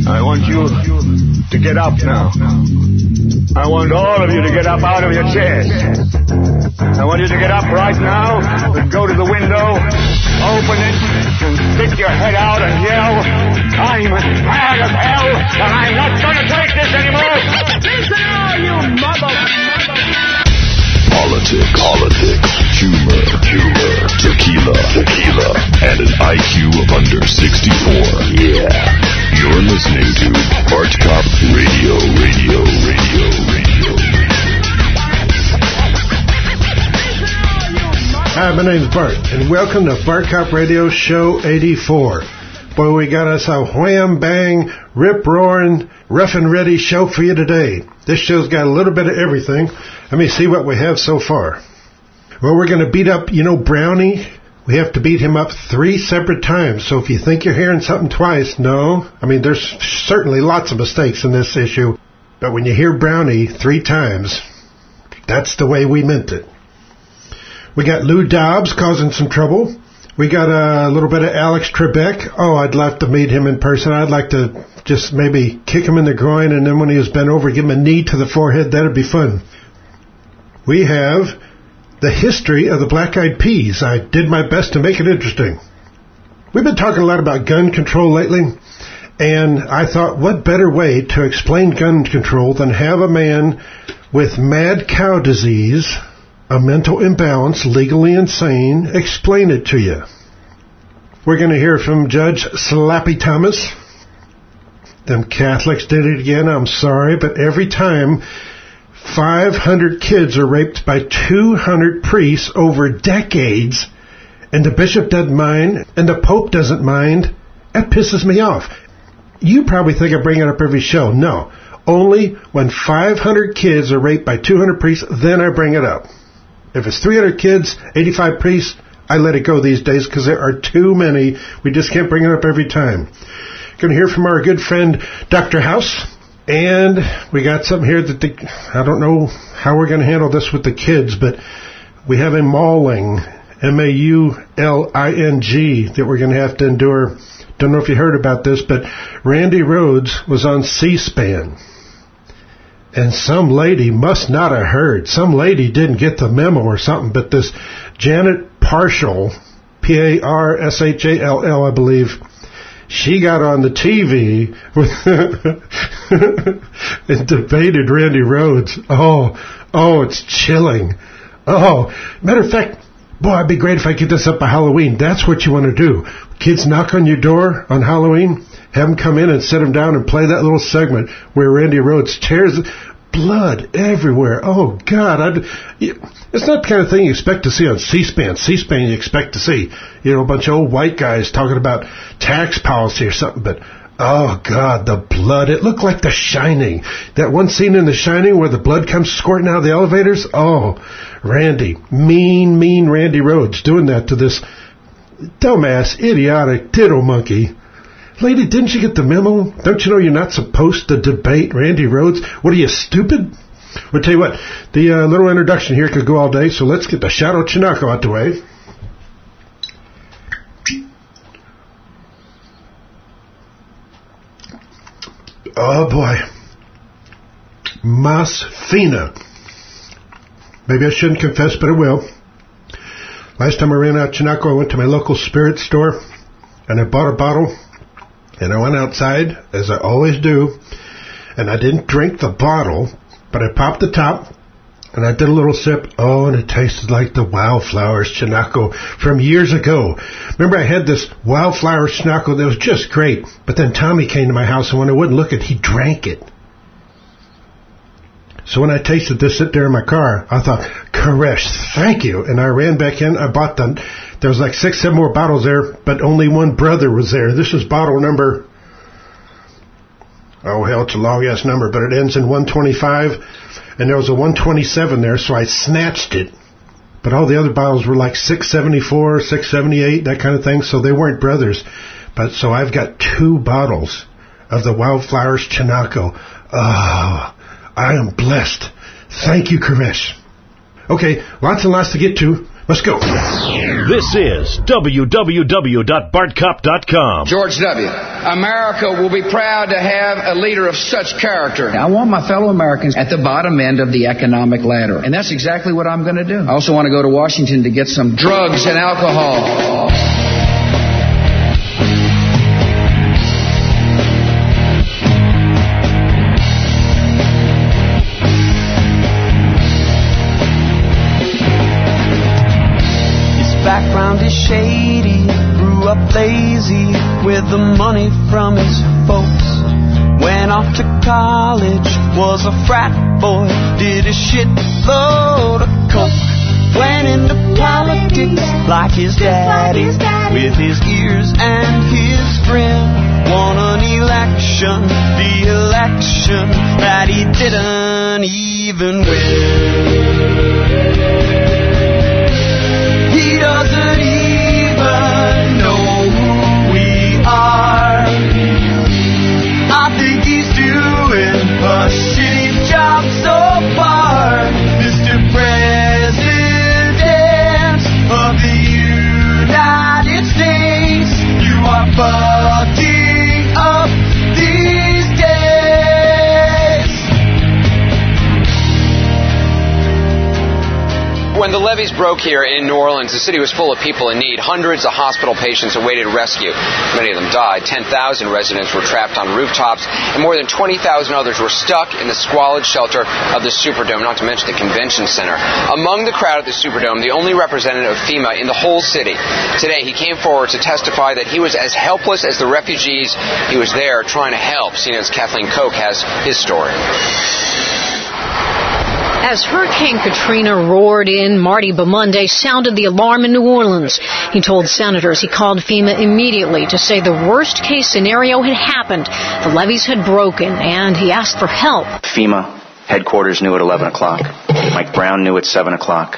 I want you to get up now. I want all of you to get up out of your chairs. I want you to get up right now and go to the window, open it, and stick your head out and yell, I'm mad as hell, and I'm not going to take this anymore. Listen, all you mother... Politics, humor, tequila, and an IQ of under 64. Yeah. You're listening to Bart Cop Radio. Hi, my name's Bart, and welcome to Bart Cop Radio Show 84. Boy, we got us a wham-bang, rip-roaring, rough and ready show for you today. This show's got a little bit of everything. Let me see what we have so far. Well, we're going to beat up, Brownie. We have to beat him up 3 separate times. So if you think you're hearing something twice, no. I mean, there's certainly lots of mistakes in this issue. But when you hear Brownie 3 times, that's the way we meant it. We got Lou Dobbs causing some trouble. We got a little bit of Alex Trebek. Oh, I'd love to meet him in person. I'd like to just maybe kick him in the groin, and then when he was bent over, give him a knee to the forehead. That'd be fun. We have the history of the Black Eyed Peas. I did my best to make it interesting. We've been talking a lot about gun control lately, and I thought, what better way to explain gun control than have a man with mad cow disease, a mental imbalance, legally insane, explain it to you. We're going to hear from Judge Slappy Thomas. Them Catholics did it again. I'm sorry, but every time 500 kids are raped by 200 priests over decades, and the bishop doesn't mind, and the Pope doesn't mind, that pisses me off. You probably think I bring it up every show. No. Only when 500 kids are raped by 200 priests, then I bring it up. If it's 300 kids, 85 priests, I let it go these days because there are too many. We just can't bring it up every time. Going to hear from our good friend, Dr. House. And we got something here that I don't know how we're going to handle this with the kids, but we have a mauling, Mauling, that we're going to have to endure. Don't know if you heard about this, but Randy Rhoads was on C-SPAN. And some lady must not have heard. Some lady didn't get the memo or something, but this Janet Parshall, P-A-R-S-H-A-L-L, I believe, she got on the TV and debated Randy Rhoads. Oh, it's chilling. Oh, matter of fact, boy, it'd be great if I get this up by Halloween. That's what you want to do. Kids knock on your door on Halloween, have them come in and sit them down and play that little segment where Randy Rhoads tears blood everywhere. Oh, God. It's not the kind of thing you expect to see on C-SPAN. C-SPAN you expect to see, a bunch of old white guys talking about tax policy or something. But, oh, God, the blood. It looked like The Shining. That one scene in The Shining where the blood comes squirting out of the elevators. Oh, Randy. Mean Randy Rhoads doing that to this dumbass, idiotic diddle monkey. Lady, didn't you get the memo? Don't you know you're not supposed to debate Randy Rhoads? What are you, stupid? Well, tell you what, the little introduction here could go all day, so let's get the Shadow Chinaco out the way. Oh, boy. Mas Fina. Maybe I shouldn't confess, but I will. Last time I ran out of Chinaco, I went to my local spirit store, and I bought a bottle. And I went outside, as I always do, and I didn't drink the bottle, but I popped the top, and I did a little sip. Oh, and it tasted like the Wildflowers Chinaco from years ago. Remember, I had this Wildflowers Chinaco that was just great, but then Tommy came to my house, and when I wouldn't look at it, he drank it. So when I tasted this sit there in my car, I thought, Koresh, thank you. And I ran back in, I bought them. There was like 6, 7 more bottles there, but only one brother was there. This is bottle number, oh hell, it's a long-ass number, but it ends in 125, and there was a 127 there, so I snatched it. But all the other bottles were like 674, 678, that kind of thing, so they weren't brothers. But so I've got 2 bottles of the Wildflowers Chinaco. Oh, I am blessed. Thank you, Koresh. Okay, lots and lots to get to. Let's go. This is www.bartcop.com. George W. America will be proud to have a leader of such character. I want my fellow Americans at the bottom end of the economic ladder, and that's exactly what I'm going to do. I also want to go to Washington to get some drugs and alcohol. Background is shady, grew up lazy with the money from his folks. Went off to college, was a frat boy, did a shitload of coke. Went into politics like his daddy, with his ears and his grin. Won an election, the election that he didn't even win. He doesn't even know who we are. I think he's doing a shitty job so far. Mr. President of the United States, you are fucking up these days. When the levees broke here in New Orleans, the city was full of people in need. Hundreds of hospital patients awaited rescue. Many of them died. 10,000 residents were trapped on rooftops, and more than 20,000 others were stuck in the squalid shelter of the Superdome, not to mention the convention center. Among the crowd at the Superdome, the only representative of FEMA in the whole city. Today, he came forward to testify that he was as helpless as the refugees he was there trying to help. CNN's Kathleen Koch has his story. As Hurricane Katrina roared in, Marty Bamunde sounded the alarm in New Orleans. He told senators he called FEMA immediately to say the worst-case scenario had happened, the levees had broken, and he asked for help. FEMA headquarters knew at 11 o'clock. Mike Brown knew at 7 o'clock.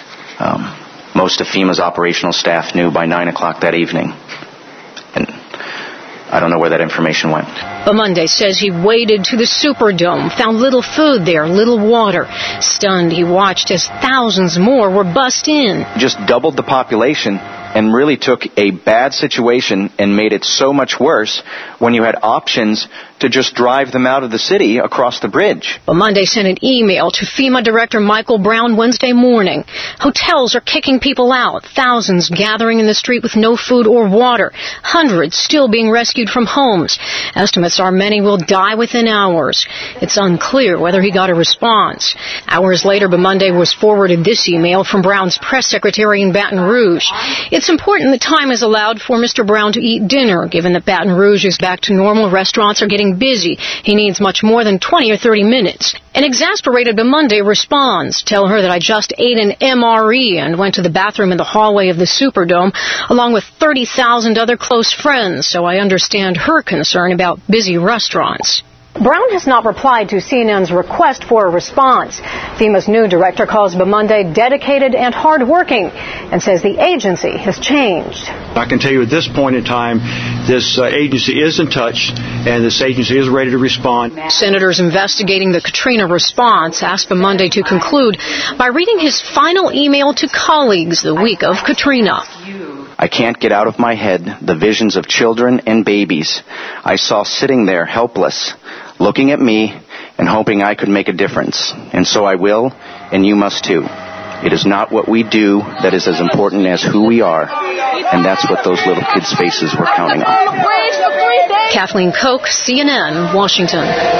Most of FEMA's operational staff knew by 9 o'clock that evening. And I don't know where that information went. Bamunde says he waded to the Superdome, found little food there, little water. Stunned, he watched as thousands more were bussed in. Just doubled the population and really took a bad situation and made it so much worse when you had options to just drive them out of the city across the bridge. Bamunde sent an email to FEMA Director Michael Brown Wednesday morning. Hotels are kicking people out, thousands gathering in the street with no food or water, hundreds still being rescued from homes. Estimates are many will die within hours. It's unclear whether he got a response. Hours later, Bamunde was forwarded this email from Brown's press secretary in Baton Rouge. It's important that time is allowed for Mr. Brown to eat dinner, given that Baton Rouge is back to normal. Restaurants are getting busy. He needs much more than 20 or 30 minutes. An exasperated Bamunde responds, tell her that I just ate an MRE and went to the bathroom in the hallway of the Superdome, along with 30,000 other close friends, so I understand her concern about busy restaurants. Brown has not replied to CNN's request for a response. FEMA's new director calls Bamunde dedicated and hardworking and says the agency has changed. I can tell you at this point in time, this agency is in touch and this agency is ready to respond. Senators investigating the Katrina response asked Bamunde to conclude by reading his final email to colleagues the week of Katrina. I can't get out of my head the visions of children and babies I saw sitting there helpless, looking at me and hoping I could make a difference. And so I will, and you must too. It is not what we do that is as important as who we are, and that's what those little kids' faces were counting on. Kathleen Koch, CNN, Washington.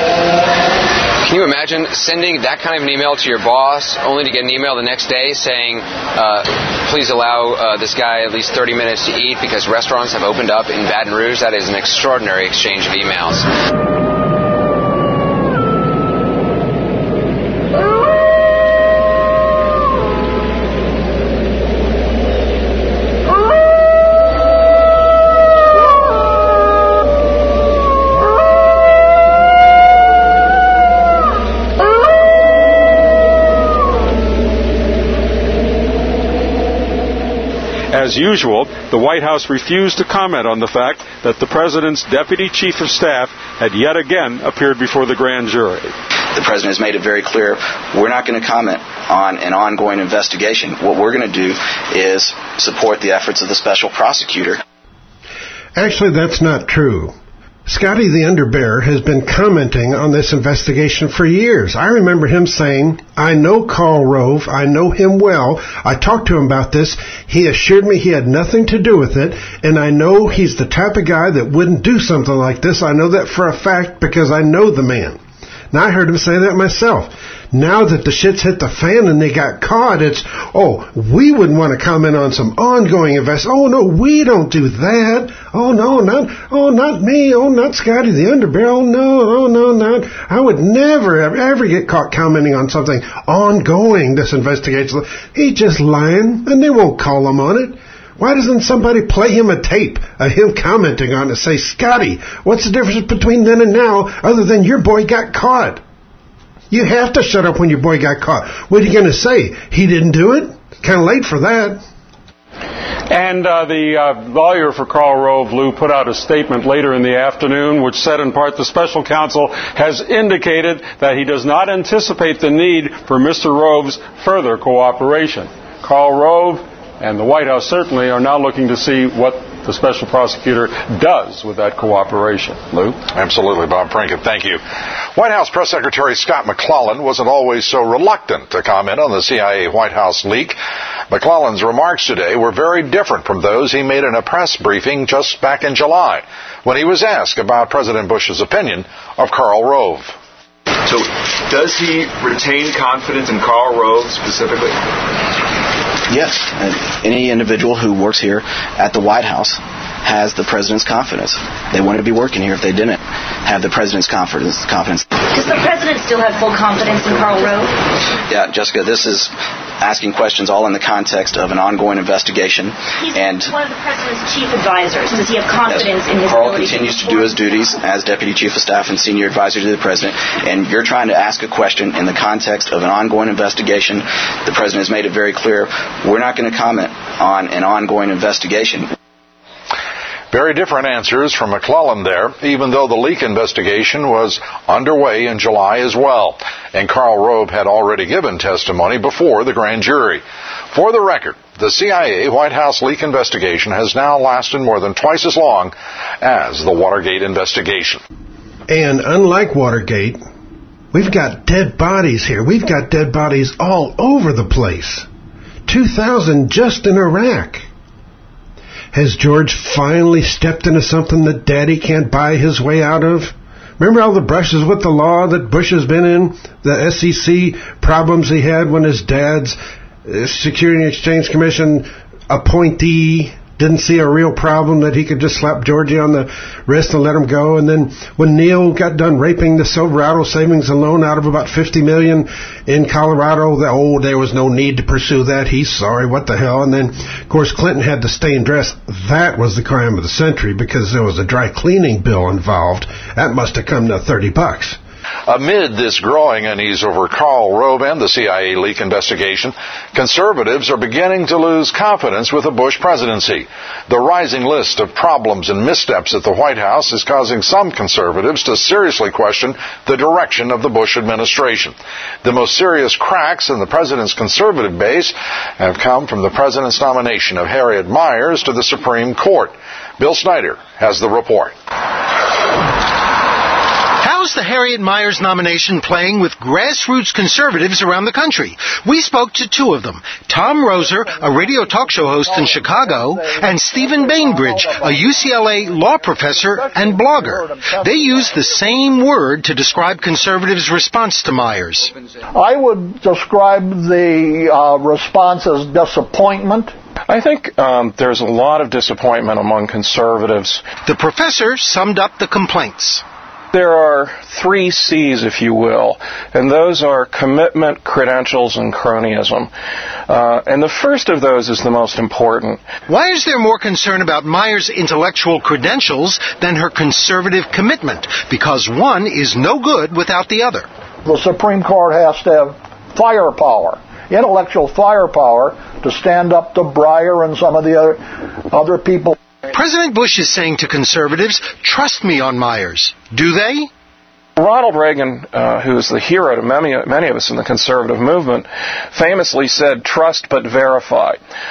Can you imagine sending that kind of an email to your boss only to get an email the next day saying, please allow this guy at least 30 minutes to eat because restaurants have opened up in Baton Rouge? That is an extraordinary exchange of emails. As usual, the White House refused to comment on the fact that the president's deputy chief of staff had yet again appeared before the grand jury. The president has made it very clear we're not going to comment on an ongoing investigation. What we're going to do is support the efforts of the special prosecutor. Actually, that's not true. Scotty the Underbearer has been commenting on this investigation for years. I remember him saying, I know Karl Rove, I know him well, I talked to him about this, he assured me he had nothing to do with it, and I know he's the type of guy that wouldn't do something like this. I know that for a fact because I know the man. Now, I heard him say that myself. Now that the shit's hit the fan and they got caught, it's, we wouldn't want to comment on some ongoing investigation. Oh, no, we don't do that. Oh, no, not me. Oh, not Scotty the Underbearer. Oh, no, not. I would never, ever get caught commenting on something ongoing, this investigation. He's just lying, and they won't call him on it. Why doesn't somebody play him a tape of him commenting on it and say, Scotty, what's the difference between then and now other than your boy got caught? You have to shut up when your boy got caught. What are you going to say? He didn't do it? Kind of late for that. And the lawyer for Karl Rove, Lou, put out a statement later in the afternoon which said in part the special counsel has indicated that he does not anticipate the need for Mr. Rove's further cooperation. Karl Rove and the White House certainly are now looking to see what the special prosecutor does with that cooperation. Lou? Absolutely, Bob Prinkin. Thank you. White House Press Secretary Scott McClellan wasn't always so reluctant to comment on the CIA White House leak. McClellan's remarks today were very different from those he made in a press briefing just back in July when he was asked about President Bush's opinion of Karl Rove. So, does he retain confidence in Karl Rove specifically? Yes, any individual who works here at the White House has the president's confidence. They wouldn't be working here if they didn't have the president's confidence. Does the president still have full confidence in Karl Rove? Yeah, Jessica, this is asking questions all in the context of an ongoing investigation. He's one of the president's chief advisors. Does he have confidence in his Karl ability continues to do his duties as Deputy Chief of Staff and Senior Advisor to the President, and you're trying to ask a question in the context of an ongoing investigation. The President has made it very clear we're not going to comment on an ongoing investigation. Very different answers from McClellan there, even though the leak investigation was underway in July as well, and Karl Rove had already given testimony before the grand jury. For the record, the CIA White House leak investigation has now lasted more than twice as long as the Watergate investigation. And unlike Watergate, we've got dead bodies here. We've got dead bodies all over the place. 2,000 just in Iraq. Has George finally stepped into something that Daddy can't buy his way out of? Remember all the brushes with the law that Bush has been in? The SEC problems he had when his dad's Security and Exchange Commission appointee didn't see a real problem that he could just slap Georgie on the wrist and let him go. And then when Neil got done raping the Silverado Savings and Loan out of about $50 million in Colorado, there was no need to pursue that. He's sorry, what the hell. And then, of course, Clinton had to stay in dress. That was the crime of the century because there was a dry cleaning bill involved. That must have come to $30. Amid this growing unease over Karl Rove and the CIA leak investigation, conservatives are beginning to lose confidence with the Bush presidency. The rising list of problems and missteps at the White House is causing some conservatives to seriously question the direction of the Bush administration. The most serious cracks in the president's conservative base have come from the president's nomination of Harriet Miers to the Supreme Court. Bill Snyder has the report. How's the Harriet Miers nomination playing with grassroots conservatives around the country? We spoke to two of them, Tom Roser, a radio talk show host in Chicago, and Stephen Bainbridge, a UCLA law professor and blogger. They use the same word to describe conservatives' response to Miers. I would describe the response as disappointment. I think there's a lot of disappointment among conservatives. The professor summed up the complaints. There are 3 C's, if you will, and those are commitment, credentials, and cronyism. And the first of those is the most important. Why is there more concern about Miers' intellectual credentials than her conservative commitment? Because one is no good without the other. The Supreme Court has to have firepower, intellectual firepower, to stand up to Breyer and some of the other people. President Bush is saying to conservatives, trust me on Miers. Do they? Ronald Reagan, who is the hero to many of us in the conservative movement, famously said, "Trust but verify."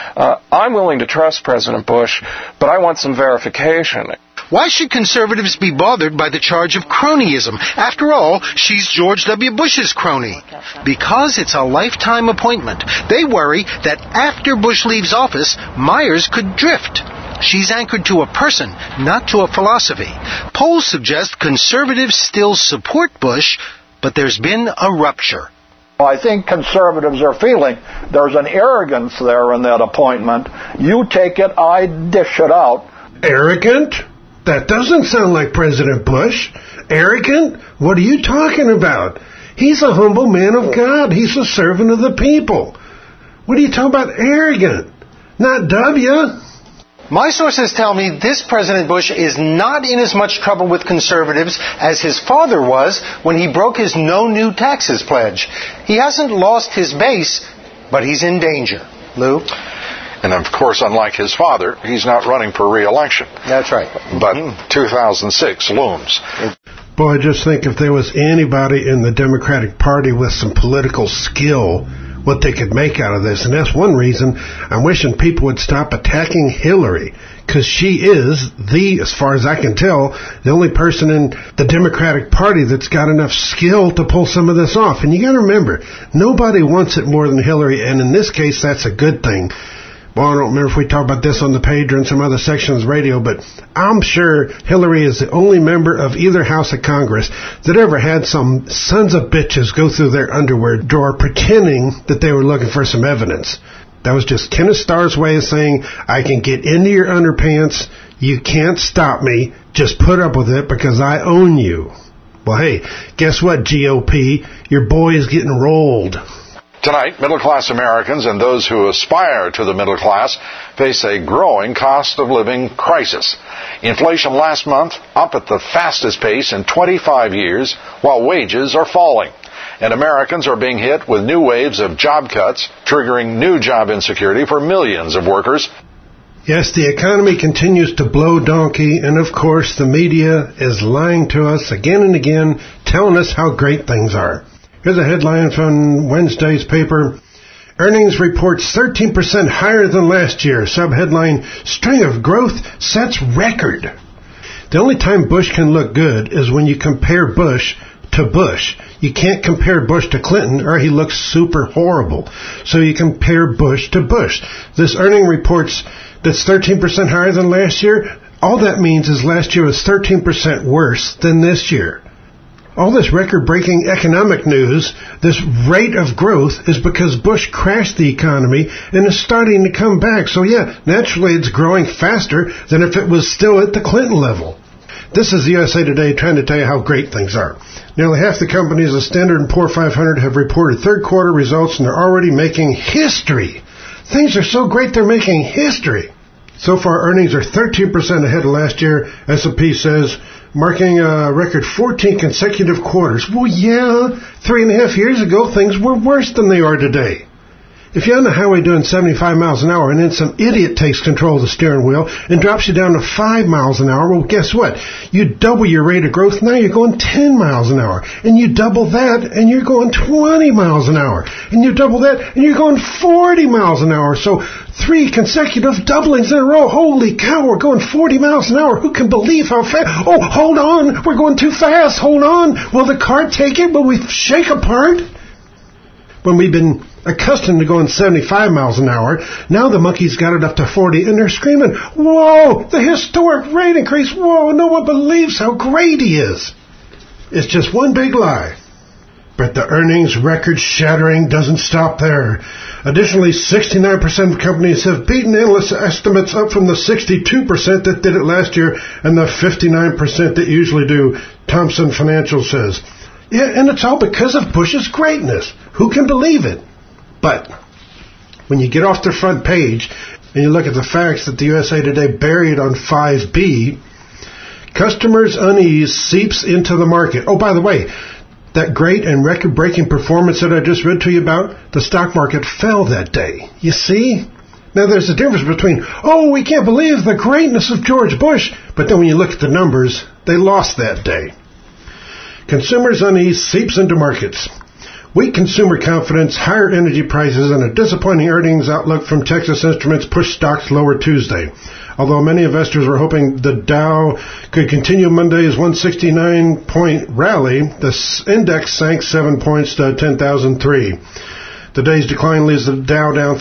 I'm willing to trust President Bush, but I want some verification. Why should conservatives be bothered by the charge of cronyism? After all, she's George W. Bush's crony. Because it's a lifetime appointment. They worry that after Bush leaves office, Myers could drift. She's anchored to a person, not to a philosophy. Polls suggest conservatives still support Bush, but there's been a rupture. I think conservatives are feeling there's an arrogance there in that appointment. You take it, I dish it out. Arrogant? That doesn't sound like President Bush. Arrogant? What are you talking about? He's a humble man of God. He's a servant of the people. What are you talking about arrogant? Not W. My sources tell me this President Bush is not in as much trouble with conservatives as his father was when he broke his no new taxes pledge. He hasn't lost his base, but he's in danger. Lou? And of course, unlike his father, he's not running for re-election. That's right. But 2006 looms. Boy, I just think if there was anybody in the Democratic Party with some political skill, what they could make out of this. And that's one reason I'm wishing people would stop attacking Hillary, because she is as far as I can tell, the only person in the Democratic Party that's got enough skill to pull some of this off. And you got to remember, nobody wants it more than Hillary, and in this case, that's a good thing. Well, I don't remember if we talked about this on the page or in some other sections of radio, but I'm sure Hillary is the only member of either House of Congress that ever had some sons of bitches go through their underwear drawer pretending that they were looking for some evidence. That was just Kenneth Starr's way of saying, I can get into your underpants, you can't stop me, just put up with it because I own you. Well, hey, guess what, GOP? Your boy is getting rolled. Tonight, middle-class Americans and those who aspire to the middle class face a growing cost of living crisis. Inflation last month up at the fastest pace in 25 years, while wages are falling. And Americans are being hit with new waves of job cuts, triggering new job insecurity for millions of workers. Yes, the economy continues to blow donkey, and of course the media is lying to us again and again, telling us how great things are. Here's a headline from Wednesday's paper. Earnings reports 13% higher than last year. Subheadline, string of growth sets record. The only time Bush can look good is when you compare Bush to Bush. You can't compare Bush to Clinton or he looks super horrible. So you compare Bush to Bush. This earning reports that's 13% higher than last year. All that means is last year was 13% worse than this year. All this record-breaking economic news, this rate of growth, is because Bush crashed the economy and is starting to come back. So yeah, naturally it's growing faster than if it was still at the Clinton level. This is the USA Today trying to tell you how great things are. Nearly half the companies of Standard & Poor's 500 have reported third quarter results, and they're already making history. Things are so great they're making history. So far, earnings are 13% ahead of last year, S&P says, marking a record 14 consecutive quarters. Well, yeah, 3.5 years ago, things were worse than they are today. If you're on the highway doing 75 miles an hour and then some idiot takes control of the steering wheel and drops you down to 5 miles an hour, well, guess what? You double your rate of growth, now you're going 10 miles an hour. And you double that, and you're going 20 miles an hour. And you double that, and you're going 40 miles an hour. So 3 consecutive doublings in a row. Holy cow, we're going 40 miles an hour. Who can believe how fast? Oh, hold on, we're going too fast. Hold on. Will the car take it? Will we shake apart? When we've been accustomed to going 75 miles an hour, now the monkeys got it up to 40, and they're screaming, whoa, the historic rate increase, whoa, no one believes how great he is. It's just one big lie. But the earnings record-shattering doesn't stop there. Additionally, 69% of companies have beaten analyst estimates, up from the 62% that did it last year and the 59% that usually do, Thomson Financial says. Yeah, and it's all because of Bush's greatness. Who can believe it? But when you get off the front page and you look at the facts that the USA Today buried on 5B, customers' unease seeps into the market. Oh, by the way, that great and record-breaking performance that I just read to you about, the stock market fell that day. You see? Now, there's a difference between, oh, we can't believe the greatness of George Bush, but then when you look at the numbers, they lost that day. Consumers' unease seeps into markets. Weak consumer confidence, higher energy prices, and a disappointing earnings outlook from Texas Instruments pushed stocks lower Tuesday. Although many investors were hoping the Dow could continue Monday's 169-point rally, the index sank 7 points to 10,003. The day's decline leaves the Dow down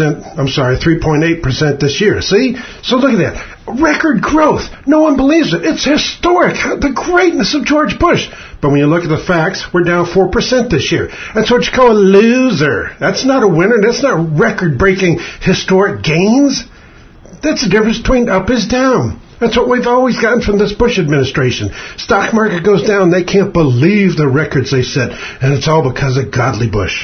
3.8% this year. See? So look at that. Record growth. No one believes it. It's historic. The greatness of George Bush. But when you look at the facts, we're down 4% this year. That's what you call a loser. That's not a winner. That's not record-breaking historic gains. That's the difference between up is down. That's what we've always gotten from this Bush administration. Stock market goes down. They can't believe the records they set. And it's all because of godly Bush.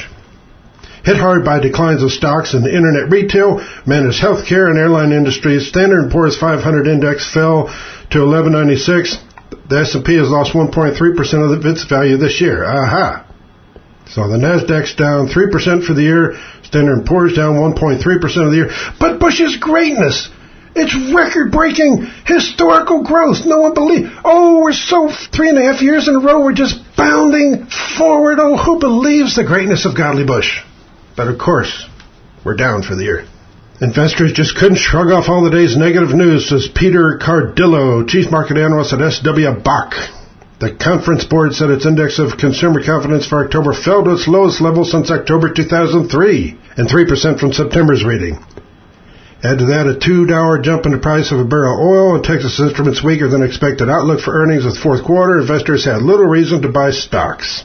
Hit hard by declines of stocks in the internet retail, managed healthcare, and airline industries, Standard & Poor's 500 index fell to 1196. The S&P has lost 1.3% of its value this year. Aha! So the Nasdaq's down 3% for the year. Standard & Poor's down 1.3% of the year. But Bush's greatness, it's record-breaking historical growth. No one believes. Oh, we're so 3.5 years in a row, we're just bounding forward. Oh, who believes the greatness of godly Bush? But of course, we're down for the year. Investors just couldn't shrug off all the day's negative news, says Peter Cardillo, chief market analyst at SW Bach. The conference board said its index of consumer confidence for October fell to its lowest level since October 2003 and 3% from September's reading. Add to that a $2 jump in the price of a barrel of oil and Texas Instruments' weaker than expected outlook for earnings with fourth quarter. Investors had little reason to buy stocks.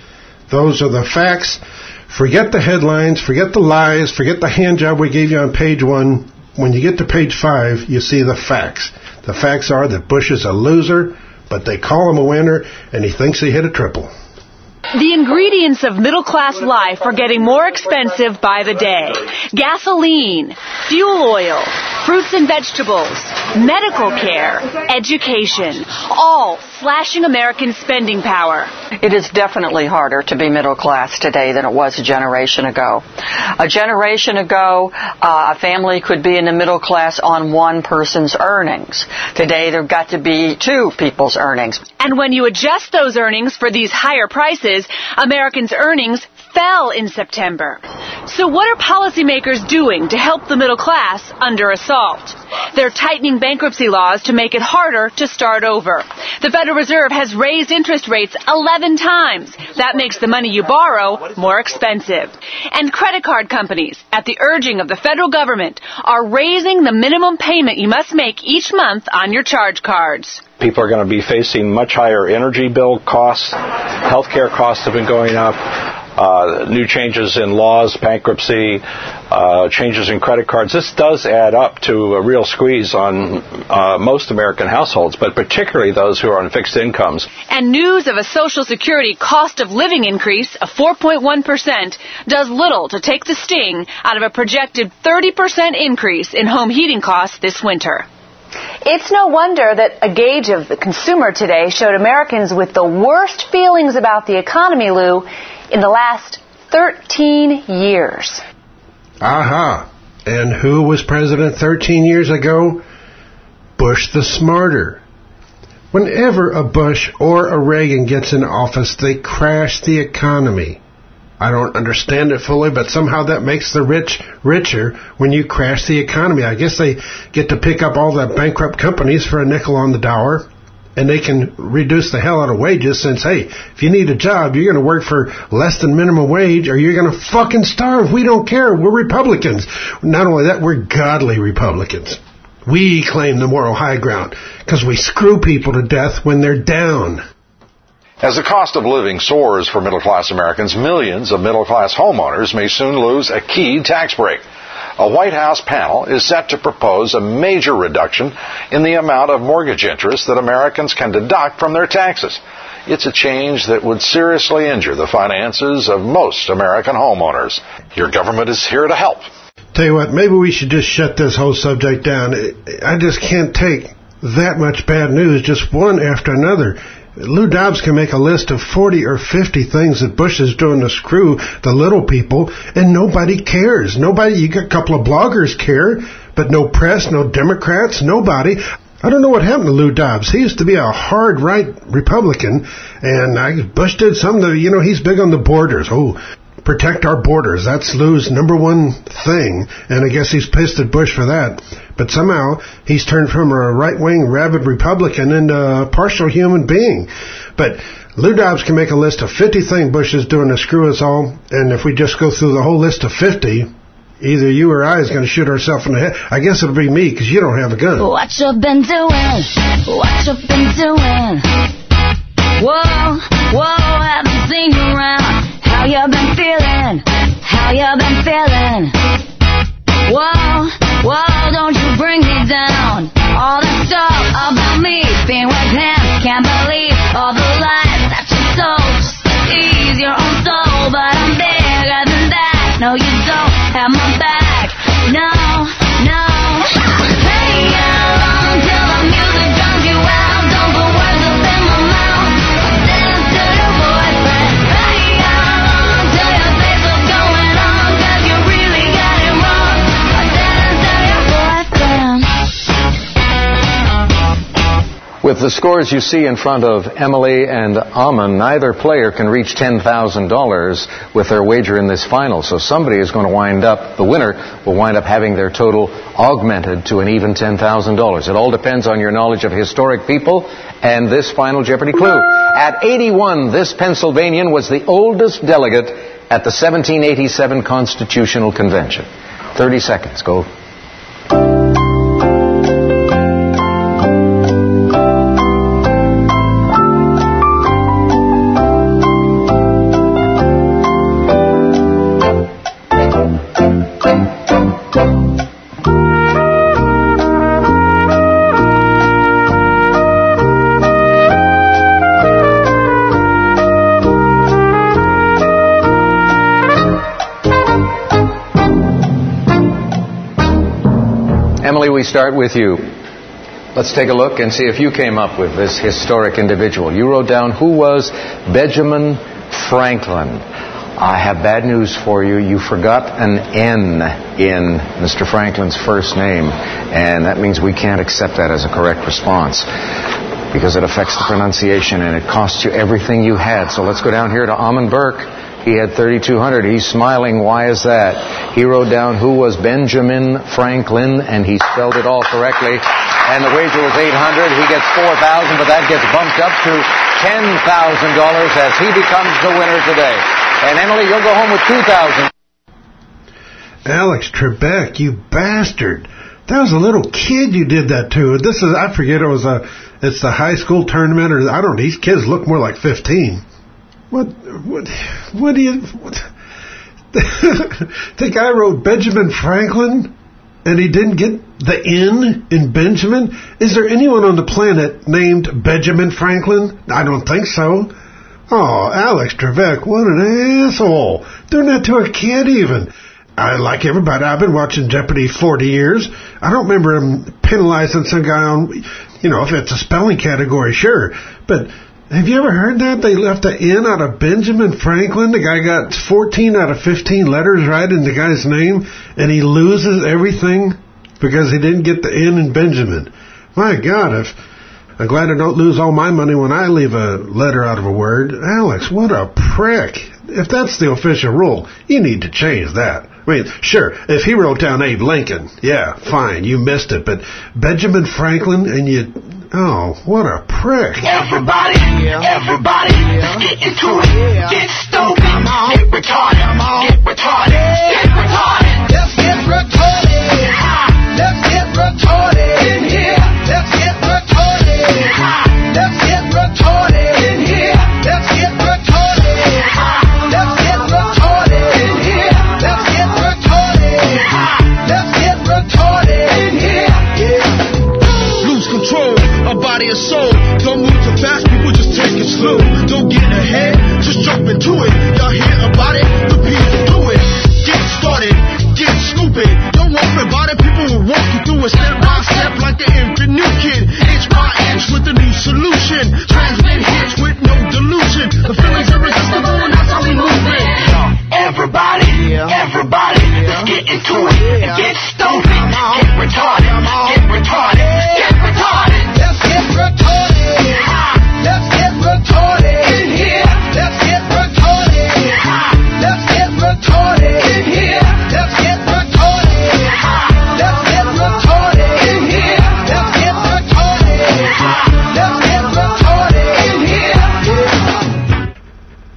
Those are the facts. Forget the headlines, forget the lies, forget the hand job we gave you on page 1. When you get to page 5, you see the facts. The facts are that Bush is a loser, but they call him a winner, and he thinks he hit a triple. The ingredients of middle-class life are getting more expensive by the day. Gasoline, fuel oil, fruits and vegetables, medical care, education, all slashing American spending power. It is definitely harder to be middle class today than it was a generation ago. A generation ago, a family could be in the middle class on one person's earnings. Today, there have got to be two people's earnings. And when you adjust those earnings for these higher prices, Americans' earnings fell in September. So what are policymakers doing to help the middle class under assault? They're tightening bankruptcy laws to make it harder to start over. The Federal Reserve has raised interest rates 11 times. That makes the money you borrow more expensive. And credit card companies, at the urging of the federal government, are raising the minimum payment you must make each month on your charge cards. People are going to be facing much higher energy bill costs. Healthcare costs have been going up. New changes in laws, bankruptcy, changes in credit cards. This does add up to a real squeeze on most American households, but particularly those who are on fixed incomes. And news of a Social Security cost of living increase of 4.1% does little to take the sting out of a projected 30% increase in home heating costs this winter. It's no wonder that a gauge of the consumer today showed Americans with the worst feelings about the economy, Lou, in the last 13 years. Aha. And who was president 13 years ago? Bush the smarter. Whenever a Bush or a Reagan gets in office, they crash the economy. I don't understand it fully, but somehow that makes the rich richer when you crash the economy. I guess they get to pick up all the bankrupt companies for a nickel on the dollar, and they can reduce the hell out of wages since, hey, if you need a job, you're going to work for less than minimum wage or you're going to fucking starve. We don't care. We're Republicans. Not only that, we're godly Republicans. We claim the moral high ground because we screw people to death when they're down. As the cost of living soars for middle-class Americans, millions of middle-class homeowners may soon lose a key tax break. A White House panel is set to propose a major reduction in the amount of mortgage interest that Americans can deduct from their taxes. It's a change that would seriously injure the finances of most American homeowners. Your government is here to help. Tell you what, maybe we should just shut this whole subject down. I just can't take that much bad news, just one after another. Lou Dobbs can make a list of 40 or 50 things that Bush is doing to screw the little people, and nobody cares. Nobody, you got a couple of bloggers care, but no press, no Democrats, nobody. I don't know what happened to Lou Dobbs. He used to be a hard right Republican, and Bush did something. He's big on the borders. Oh, protect our borders. That's Lou's number one thing, and I guess he's pissed at Bush for that. But somehow he's turned from a right-wing, rabid Republican into a partial human being. But Lou Dobbs can make a list of 50 things Bush is doing to screw us all, and if we just go through the whole list of 50, either you or I is going to shoot ourselves in the head. I guess it'll be me, because you don't have a gun. What you been doing? What you been doing? Whoa, haven't seen you around. How you been feeling? How you been feeling? Whoa, don't you bring me down. All the stuff about me being with him. Can't believe all the lies that you told. Just to ease your own soul, but I'm bigger than that. No, you don't have my back. No. Hang along till the music drowns you out. Don't put words up in my mouth. Dance to your boyfriend. Hang along till your face is going on, 'cause you really got it wrong. Dance to your boyfriend. With the scores you see in front of Emily and Amon, neither player can reach $10,000 with their wager in this final. So somebody is going to the winner will wind up having their total augmented to an even $10,000. It all depends on your knowledge of historic people and this final Jeopardy clue. At 81, this Pennsylvanian was the oldest delegate at the 1787 Constitutional Convention. 30 seconds. Go. We start with you. Let's take a look and see if you came up with this historic individual. You wrote down, who was Benjamin Franklin? I have bad news for you. You forgot an N in Mr. Franklin's first name, and that means we can't accept that as a correct response because it affects the pronunciation and it costs you everything you had. So let's go down here to Amon Burke. He had 3,200. He's smiling. Why is that? He wrote down who was Benjamin Franklin, and he spelled it all correctly. And the wager was 800. He gets 4,000, but that gets bumped up to $10,000 as he becomes the winner today. And Emily, you'll go home with 2,000. Alex Trebek, you bastard! That was a little kid you did that to. I forget. It's the high school tournament, or I don't know. These kids look more like 15. What do you... The guy wrote Benjamin Franklin, and he didn't get the N in Benjamin? Is there anyone on the planet named Benjamin Franklin? I don't think so. Oh, Alex Trebek, what an asshole. Doing that to a kid even. I like everybody. I've been watching Jeopardy 40 years. I don't remember him penalizing some guy on, if it's a spelling category, sure. But... have you ever heard that? They left the N out of Benjamin Franklin. The guy got 14 out of 15 letters right in the guy's name, and he loses everything because he didn't get the N in Benjamin. My God, I'm glad I don't lose all my money when I leave a letter out of a word. Alex, what a prick. If that's the official rule, you need to change that. I mean, sure, if he wrote down Abe Lincoln, yeah, fine, you missed it. But Benjamin Franklin, and you... oh, what a prick. Everybody, get into it. Get stupid, get retarded, get retarded, get retarded. Let's get retarded. Let's get retarded in here. Let's get retarded. Let's get retarded in here. Let's get retarded. Let's get retarded in here. Let's get retarded. Let's get retarded in here. Yeah. Lose control. A body and soul. Don't move too fast, people just take it slow. Don't get ahead, just jump into it. Y'all hear about it?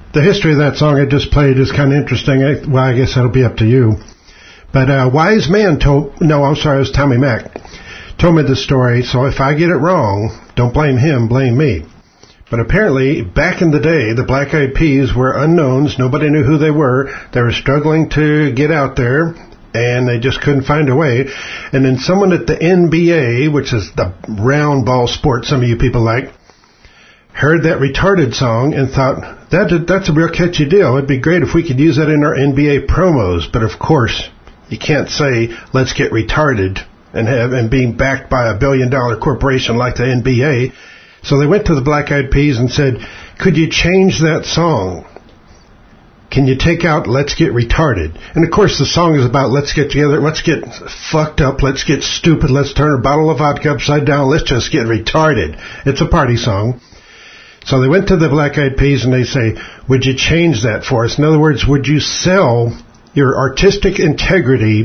The history of that song I just played is kind of interesting. Well, I guess that'll be up to you. But a wise man it was Tommy Mac, told me the story, so if I get it wrong, don't blame him, blame me. But apparently, back in the day, the Black Eyed Peas were unknowns. Nobody knew who they were. They were struggling to get out there, and they just couldn't find a way. And then someone at the NBA, which is the round ball sport some of you people like, heard that Retarded song and thought, that's a real catchy deal. It'd be great if we could use that in our NBA promos. But of course, you can't say, let's get retarded and being backed by $1 billion corporation like the NBA. So they went to the Black Eyed Peas and said, could you change that song? Can you take out Let's Get Retarded? And of course the song is about let's get together, let's get fucked up, let's get stupid, let's turn a bottle of vodka upside down, let's just get retarded. It's a party song. So they went to the Black Eyed Peas and they say, would you change that for us? In other words, would you sell your artistic integrity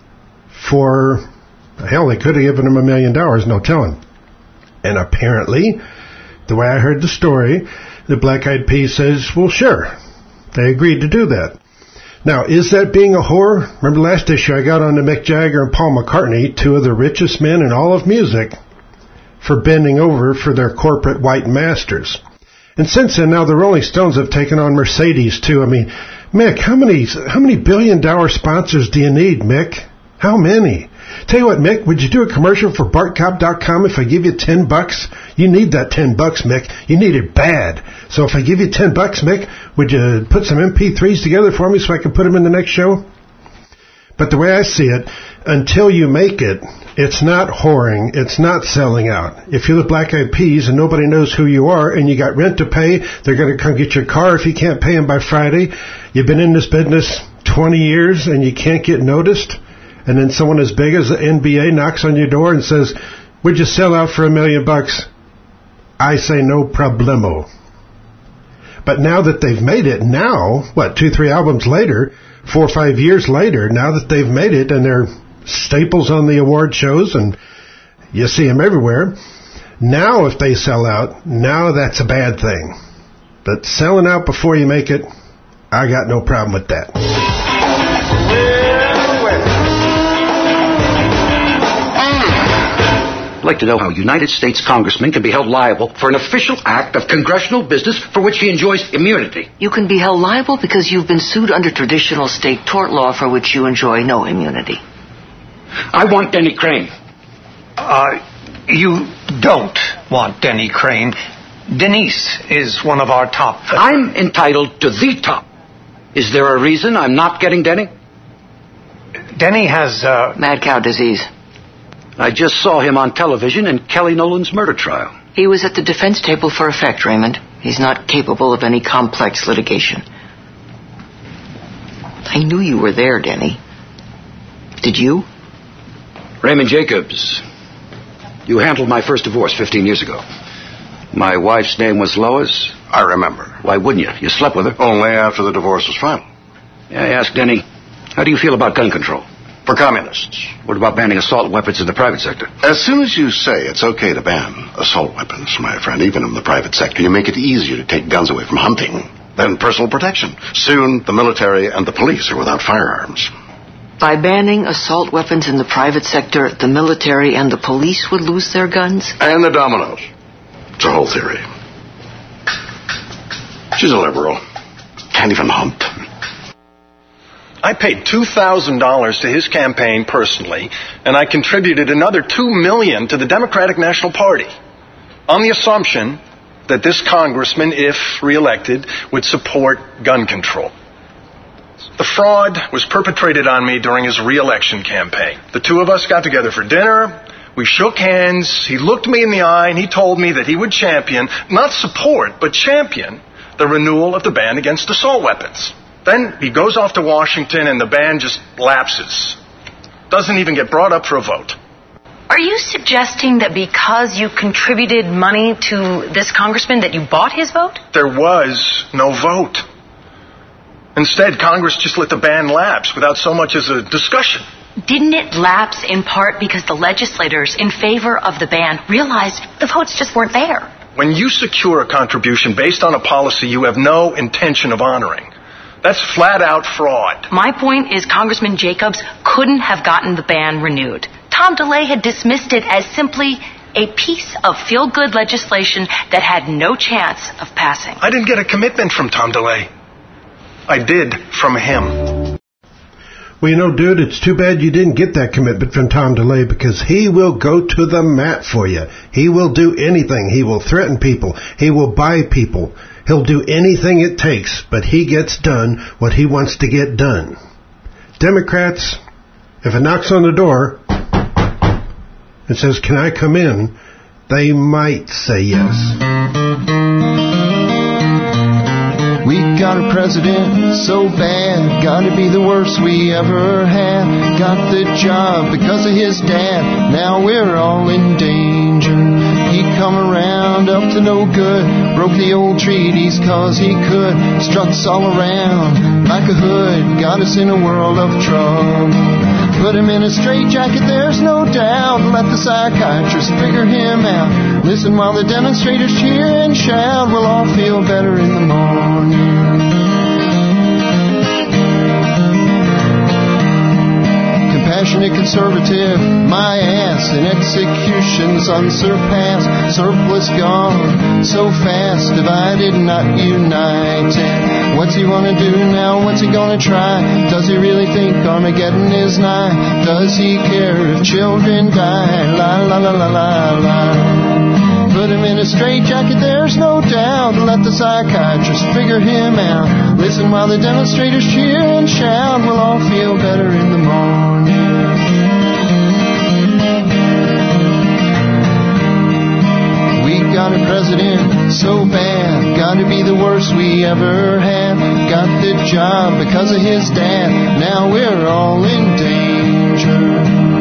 for, hell, they could have given him $1 million, no telling. And apparently, the way I heard the story, the Black Eyed Peas says, well, sure. They agreed to do that. Now, is that being a whore? Remember last issue I got on to Mick Jagger and Paul McCartney, two of the richest men in all of music, for bending over for their corporate white masters. And since then, now the Rolling Stones have taken on Mercedes, too. I mean, Mick, how many $1 billion sponsors do you need, Mick? How many? Tell you what, Mick, would you do a commercial for BartCop.com if I give you $10? You need that $10, Mick. You need it bad. So if I give you $10, Mick, would you put some MP3s together for me so I can put them in the next show? But the way I see it, until you make it, it's not whoring, it's not selling out. If you're the Black Eyed Peas and nobody knows who you are and you got rent to pay, they're going to come get your car if you can't pay them by Friday. You've been in this business 20 years and you can't get noticed. And then someone as big as the NBA knocks on your door and says, would you sell out for $1 million? I say no problemo. But now that they've made it, now, 2-3 albums later, 4 or 5 years later, now that they've made it and they're staples on the award shows and you see them everywhere, now if they sell out, now that's a bad thing. But selling out before you make it, I got no problem with that. I'd like to know how United States congressmen can be held liable for an official act of congressional business for which he enjoys immunity. You can be held liable because you've been sued under traditional state tort law for which you enjoy no immunity. I want Denny Crane. You don't want Denny Crane. Denise is one of our top. I'm entitled to the top. Is there a reason I'm not getting Denny? Denny has mad cow disease. I just saw him on television in Kelly Nolan's murder trial. He was at the defense table for effect, Raymond. He's not capable of any complex litigation. I knew you were there, Denny. Did you? Raymond Jacobs, you handled my first divorce 15 years ago. My wife's name was Lois. I remember. Why wouldn't you? You slept with her. Only after the divorce was final. I asked Denny, how do you feel about gun control? For communists. What about banning assault weapons in the private sector? As soon as you say it's okay to ban assault weapons, my friend, even in the private sector, you make it easier to take guns away from hunting than personal protection. Soon, the military and the police are without firearms. By banning assault weapons in the private sector, the military and the police would lose their guns? And the dominoes. It's a whole theory. She's a liberal. Can't even hunt. I paid $2,000 to his campaign personally, and I contributed another $2 million to the Democratic National Party on the assumption that this congressman, if reelected, would support gun control. The fraud was perpetrated on me during his reelection campaign. The two of us got together for dinner. We shook hands. He looked me in the eye and he told me that he would champion, not support, but champion the renewal of the ban against assault weapons. Then he goes off to Washington and the ban just lapses. Doesn't even get brought up for a vote. Are you suggesting that because you contributed money to this congressman that you bought his vote? There was no vote. Instead, Congress just let the ban lapse without so much as a discussion. Didn't it lapse in part because the legislators in favor of the ban realized the votes just weren't there? when you secure a contribution based on a policy you have no intention of honoring. That's flat-out fraud. My point is Congressman Jacobs couldn't have gotten the ban renewed. Tom DeLay had dismissed it as simply a piece of feel-good legislation that had no chance of passing. I didn't get a commitment from Tom DeLay. I did from him. Well, you know, dude, it's too bad you didn't get that commitment from Tom DeLay, because he will go to the mat for you. He will do anything. He will threaten people. He will buy people. He'll do anything it takes, but he gets done what he wants to get done. Democrats, if it knocks on the door and says, "Can I come in?" they might say yes. We got a president so bad, gotta be the worst we ever had. Got the job because of his dad, now we're all in danger. He come around up to no good, broke the old treaties cause he could. Struts all around like a hood, got us in a world of trouble. Put him in a straitjacket, there's no doubt. Let the psychiatrist figure him out. Listen while the demonstrators cheer and shout. We'll all feel better in the morning. Compassionate conservative, my ass, in executions unsurpassed. Surplus gone so fast, divided not united. What's he wanna do now? What's he gonna try? Does he really think Armageddon is nigh? Does he care if children die? La la la la la la. Put him in a straitjacket, there's no doubt. Let the psychiatrist figure him out. Listen while the demonstrators cheer and shout. We'll all feel better in the morning. We got a president so bad, gotta be the worst we ever had. Got the job because of his dad, now we're all in danger.